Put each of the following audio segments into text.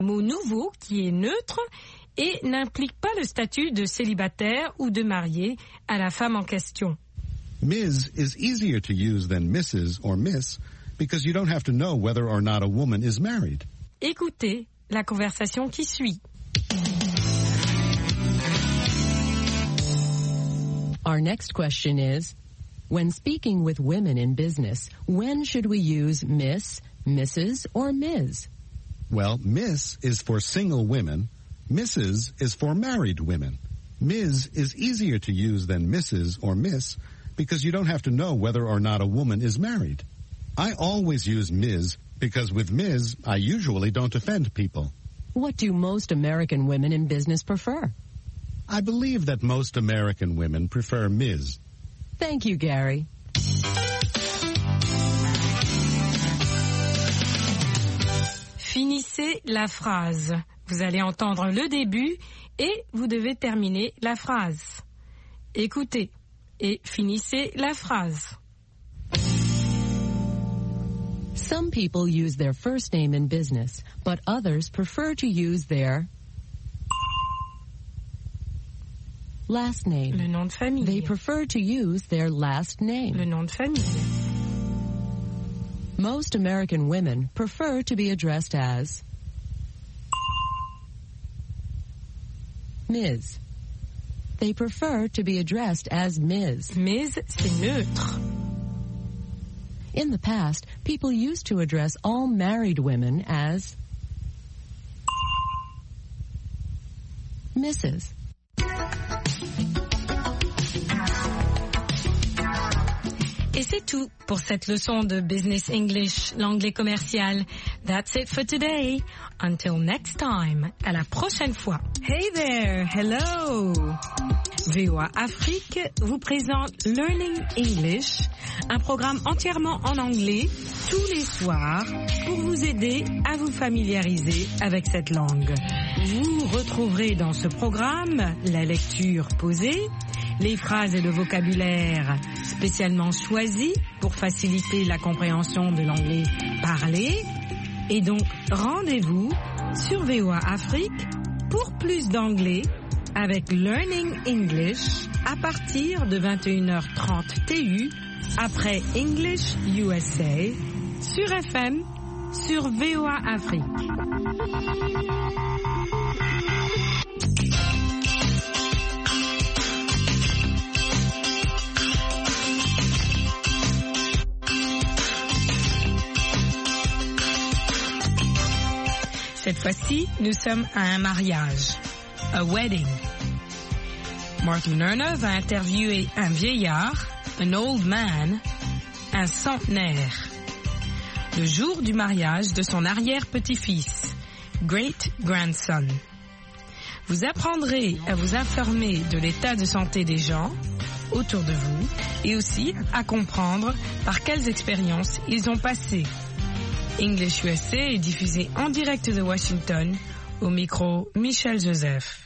Mot nouveau qui est neutre et n'implique pas le statut de célibataire ou de marié à la femme en question. Ms. is easier to use than Mrs. or Miss because you don't have to know whether or not a woman is married. Écoutez la conversation qui suit. Our next question is, when speaking with women in business, when should we use Miss, Mrs., or Ms.? Well, Miss is for single women. Mrs. is for married women. Ms. is easier to use than Mrs. or Miss because you don't have to know whether or not a woman is married. I always use Ms. because with Ms. I usually don't offend people. What do most American women in business prefer? I believe that most American women prefer Ms. Thank you, Gary. Finissez la phrase. Vous allez entendre le début et vous devez terminer la phrase. Écoutez et finissez la phrase. Some people use their first name in business, but others prefer to use their last name. Le nom de famille. They prefer to use their last name. Le nom de famille. Most American women prefer to be addressed as Ms. They prefer to be addressed as Ms. Ms, c'est neutre. In the past, people used to address all married women as Mrs. Et c'est tout pour cette leçon de Business English, l'anglais commercial. That's it for today. Until next time. À la prochaine fois. Hey there, hello. VOA Afrique vous présente Learning English, un programme entièrement en anglais tous les soirs pour vous aider à vous familiariser avec cette langue. Vous retrouverez dans ce programme la lecture posée, les phrases et le vocabulaire spécialement choisis pour faciliter la compréhension de l'anglais parlé. Et donc, rendez-vous sur VOA Afrique pour plus d'anglais avec Learning English à partir de 21h30 TU après English USA sur FM sur VOA Afrique. Cette fois-ci, nous sommes à un mariage, a wedding. Martin Lerner va interviewer un vieillard, an old man, un centenaire, le jour du mariage de son arrière-petit-fils, great-grandson. Vous apprendrez à vous informer de l'état de santé des gens autour de vous et aussi à comprendre par quelles expériences ils ont passé. English USA est diffusé en direct de Washington, au micro Michel Joseph.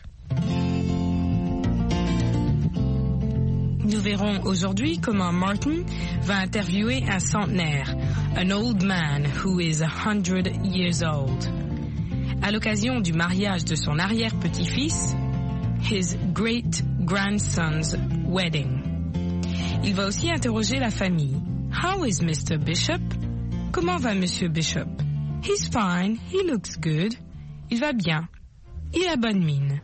Nous verrons aujourd'hui comment Martin va interviewer un centenaire, an old man who is 100 years old. À l'occasion du mariage de son arrière-petit-fils, his great-grandson's wedding. Il va aussi interroger la famille. How is Mr. Bishop? Comment va Monsieur Bishop? He's fine, he looks good. Il va bien. Il a bonne mine.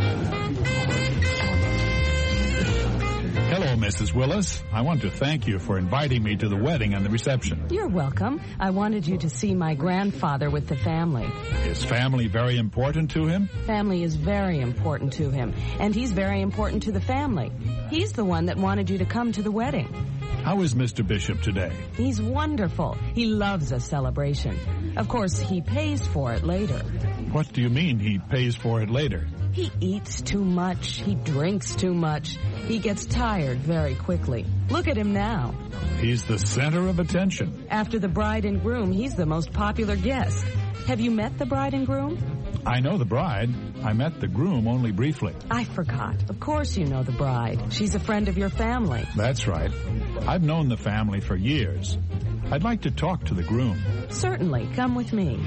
Hello, Mrs. Willis. I want to thank you for inviting me to the wedding and the reception. You're welcome. I wanted you to see my grandfather with the family. Is family very important to him? Family is very important to him, and he's very important to the family. He's the one that wanted you to come to the wedding. How is Mr. Bishop today? He's wonderful. He loves a celebration. Of course, he pays for it later. What do you mean he pays for it later? He eats too much. He drinks too much. He gets tired very quickly. Look at him now. He's the center of attention. After the bride and groom, he's the most popular guest. Have you met the bride and groom? I know the bride. I met the groom only briefly. I forgot. Of course you know the bride. She's a friend of your family. That's right. I've known the family for years. I'd like to talk to the groom. Certainly. Come with me.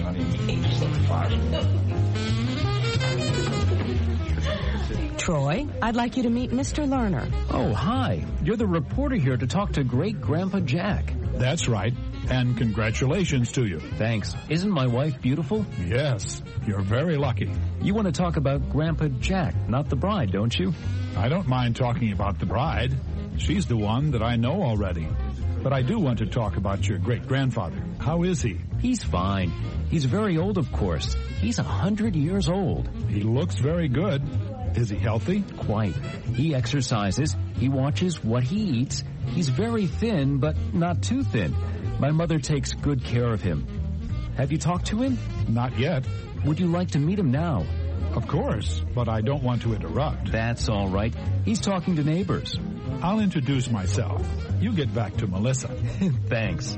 Troy, I'd like you to meet Mr. Lerner. Oh, hi. You're the reporter here to talk to Great-Grandpa Jack. That's right. And congratulations to you. Thanks. Isn't my wife beautiful? Yes, you're very lucky. You want to talk about Grandpa Jack, not the bride, don't you? I don't mind talking about the bride. She's the one that I know already. But I do want to talk about your great-grandfather. How is he? He's fine. He's very old, of course. He's 100 years old. He looks very good. Is he healthy? Quite. He exercises. He watches what he eats. He's very thin, but not too thin. My mother takes good care of him. Have you talked to him? Not yet. Would you like to meet him now? Of course, but I don't want to interrupt. That's all right. He's talking to neighbors. I'll introduce myself. You get back to Melissa. Thanks.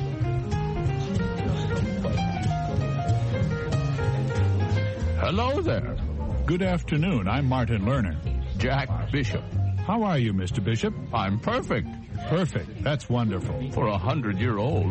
Hello there. Good afternoon. I'm Martin Lerner. Jack Bishop. How are you, Mr. Bishop? I'm perfect. Perfect. That's wonderful. For 100-year-old.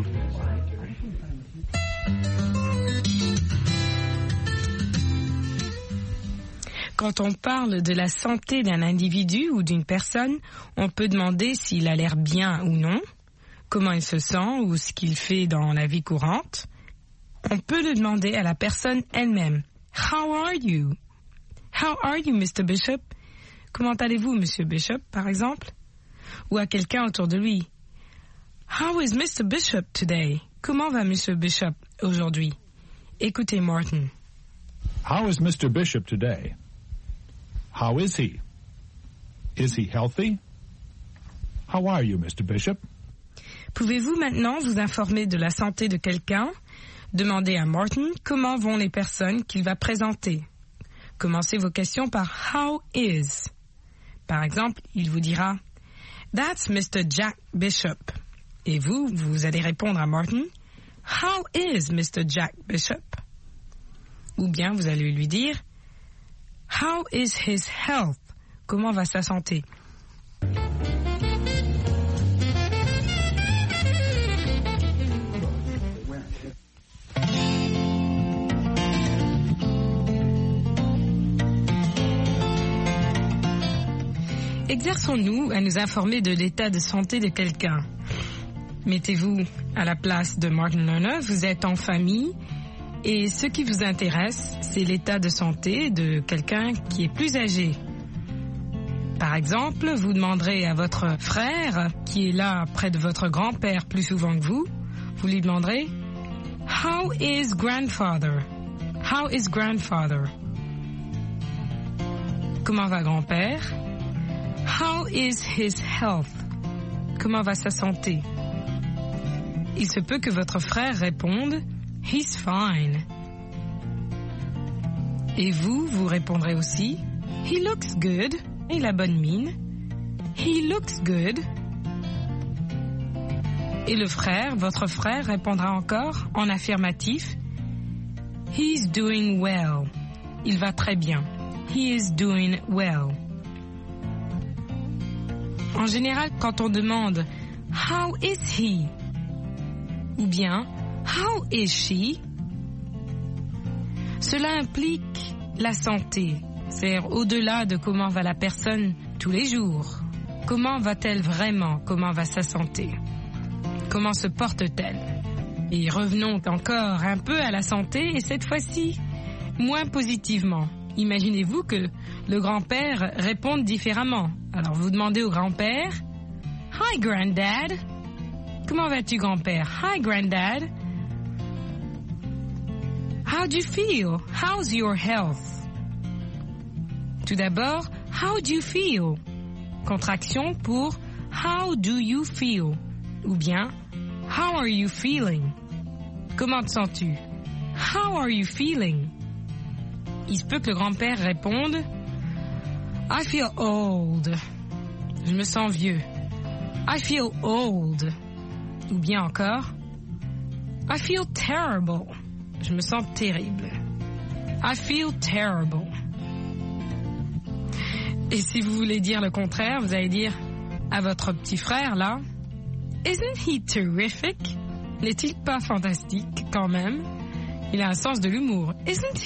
Quand on parle de la santé d'un individu ou d'une personne, on peut demander s'il a l'air bien ou non, comment il se sent ou ce qu'il fait dans la vie courante. On peut le demander à la personne elle-même. How are you? How are you, Mr. Bishop? Comment allez-vous, Monsieur Bishop, par exemple? Ou à quelqu'un autour de lui. How is Mr. Bishop today? Comment va Monsieur Bishop aujourd'hui? Écoutez Martin. How is Mr. Bishop today? How is he? Is he healthy? How are you, Mr. Bishop? Pouvez-vous maintenant vous informer de la santé de quelqu'un? Demandez à Martin comment vont les personnes qu'il va présenter. Commencez vos questions par How is? Par exemple, il vous dira That's Mr. Jack Bishop. Et vous allez répondre à Martin How is Mr. Jack Bishop? Ou bien vous allez lui dire How is his health? Comment va sa santé? Exerçons-nous à nous informer de l'état de santé de quelqu'un. Mettez-vous à la place de Martin Lerner, vous êtes en famille et ce qui vous intéresse, c'est l'état de santé de quelqu'un qui est plus âgé. Par exemple, vous demanderez à votre frère, qui est là près de votre grand-père plus souvent que vous lui demanderez « How is grandfather? How is grandfather? » Comment va grand-père? How is his health? Comment va sa santé? Il se peut que votre frère réponde He's fine. Et vous répondrez aussi He looks good. Il a bonne mine. He looks good. Et le frère, votre frère, répondra encore en affirmatif He's doing well. Il va très bien. He is doing well. En général, quand on demande « How is he ?» ou bien « How is she ?» cela implique la santé, c'est-à-dire au-delà de comment va la personne tous les jours. Comment va-t-elle vraiment? Comment va sa santé? Comment se porte-t-elle? Et revenons encore un peu à la santé, et cette fois-ci, moins positivement. Imaginez-vous que le grand-père réponde différemment. Alors vous demandez au grand-père « Hi, Granddad !»« Comment vas-tu, grand-père? »« Hi, Granddad !»« How do you feel? How's your health? » Tout d'abord, « How do you feel? » Contraction pour « How do you feel? » ou bien « How are you feeling? » Comment te sens-tu? « How are you feeling? » Il se peut que le grand-père réponde « I feel old. » Je me sens vieux. « I feel old. » Ou bien encore « I feel terrible. » Je me sens terrible. « I feel terrible. » Et si vous voulez dire le contraire, vous allez dire à votre petit frère là Isn't he terrific? N'est-il pas fantastique quand même? Il a un sens de l'humour. Isn't